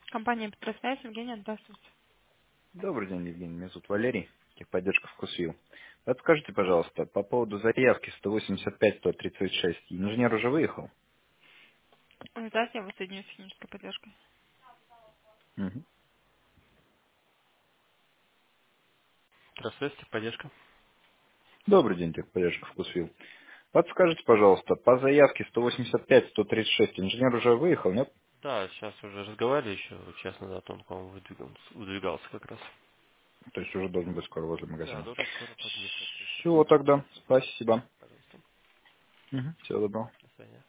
Компания «Петросвязь», Евгения, здравствуйте. Добрый день, Евгений. Меня зовут Валерий. Техподдержка «Вкусвилл». Подскажите, пожалуйста, по поводу заявки 185-136. Инженер уже выехал? Здравствуйте, я вас соединю с технической поддержкой. Мгм. Здравствуйте, поддержка. Добрый день, техподдержка «Вкусвилл». Подскажите, пожалуйста, по заявке 185-136 инженер уже выехал, нет? Да, сейчас уже разговаривали еще, час назад он, по-моему, выдвигался как раз. То есть уже должен быть скоро возле Да, магазина. должен скоро подъехать. То есть Всего сейчас, тогда. Спасибо. пожалуйста, Всего доброго. до свидания.